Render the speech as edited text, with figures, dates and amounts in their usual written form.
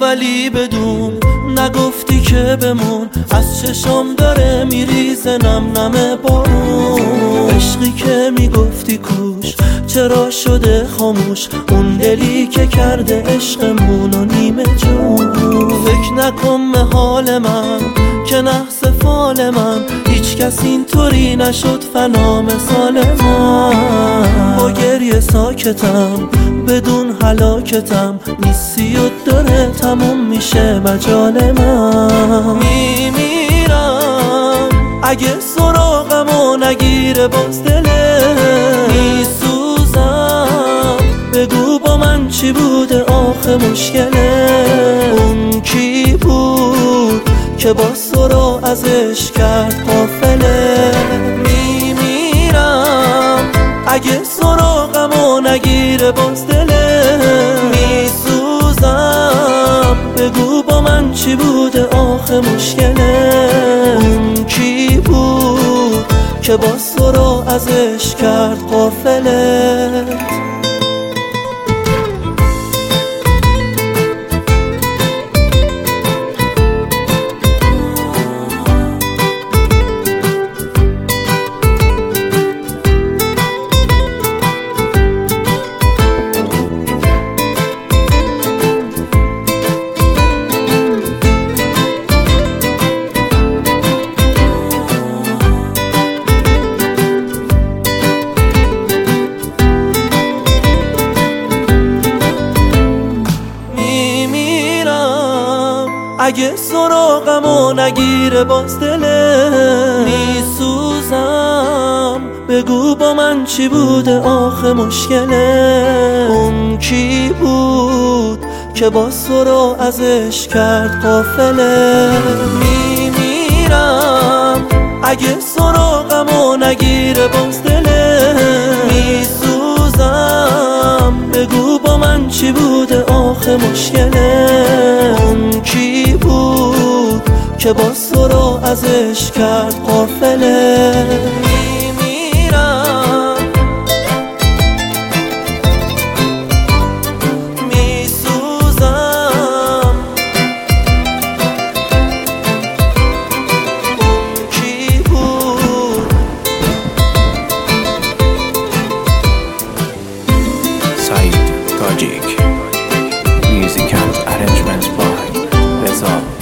ولی بدون نگفتی که بمون، از چشم داره میریزه نم نم بارون. عشقی که میگفتی کوش چرا شده خاموش، اون دلی که کرده عشقمون و نیمه جون. فکر نکن به حال من که نحس فال من، هیچ کس اینطوری نشد فنا مثال من. با گریه ساکتم بدون هلاکتم، نیستی و داره تموم میشه مجال من. میمیرم اگه سراغمو نگیره باز دله، میسوزم بگو با من چی بوده آخه مشکله. اون کی بود که با سرا ازش کرد قافله. میمیرم اگه سراغمو نگیره باز دله، میسوزم بگو با من چی بوده آخه مشکله. اون کی بود که با سرا ازش کرد قافله. اگه سراغمو نگیره باز دله، میسوزم بگو با من چی بوده آخه مشکله. اون کی بود که با سرا ازش کرد قافله. میمیرم اگه سراغمو نگیره باز دله، میسوزم بگو با من چی بوده آخه مشکله. اون کی بود که با سرا ازش کرد قافله. میمیرم میسوزم اون کی بود. Saeed Tajik. Music and arrangements by Reza